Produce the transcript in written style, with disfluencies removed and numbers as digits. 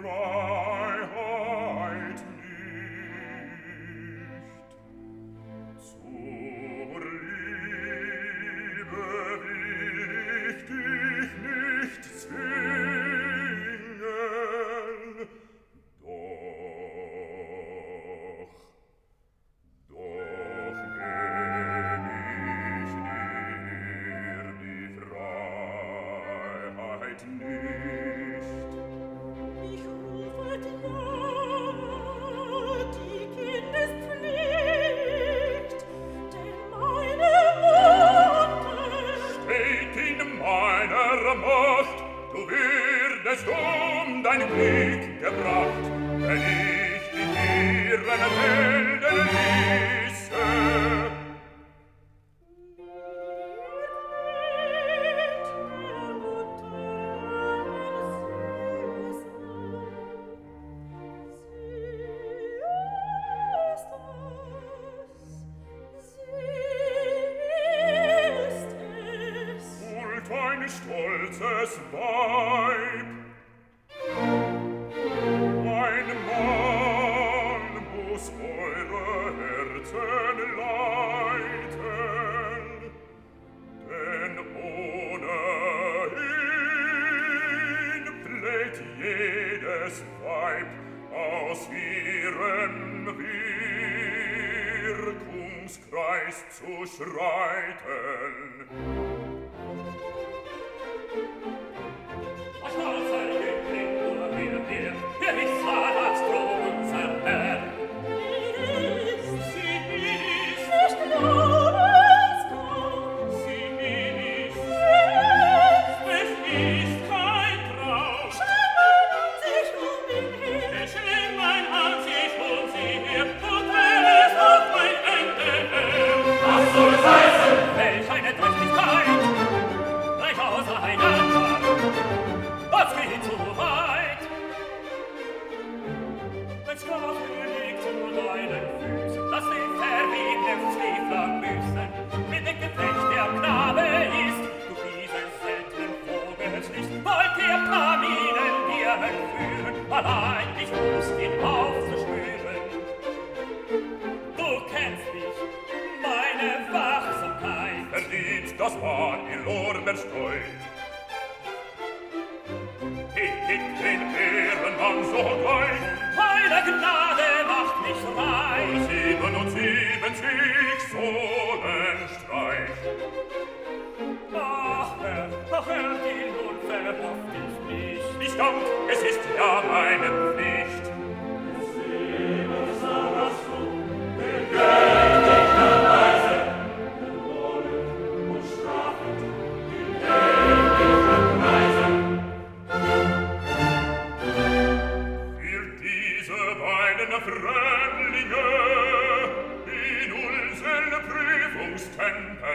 Freiheit nicht. Zur Liebe will ich dich nicht zwingen, doch geb ich dir die Freiheit nicht. Ich rufe dir die Kindespflicht, denn meine Mutter Steht in meiner Macht, du würdest dein Glück gebracht, wenn ich dich ihren Helden ließe. Hult ein stolzes Weib, ein Mann muss eure Herzen leiten, denn ohne ihn fleht jedes Weib aus ihrem Wirkungskreis zu schreiten. Was soll's ein Jüngling nur wieder dir? Wer ist Sarastro, unser Herr? Sie ist, ich glaube es kaum. Sie ist, es ist kein Traum. Schlimmer an sich um ihn her. Es schlägt mein Herz, ich hol sie her, und wenn es auf mein Ende hält. Was soll's heißen? Welch eine Deutlichkeit! Gleich auseinander! Was geht so weit? Mein Sklave liegt zu deinen Füßen, lass den verwegenen Frevler büßen. Mit dem Gefecht der Knabe ist, du dieses seltenen Vogels nicht, wollt ihr Plaminen dir entführen, allein ich muss ihn aufzuspüren. Du kennst mich, meine Wachsamkeit. Verdient das Mann in Lorbeer streut. Hegt den Ehrenmann so gleich, Meine Gnade macht mich reich. 77 Sohlenstreich. Ach Herr, die nun verhofft ich nicht. Ich dank, es ist ja meine Pflicht. Für diese beiden Fremdlinge in unsere Prüfungstempel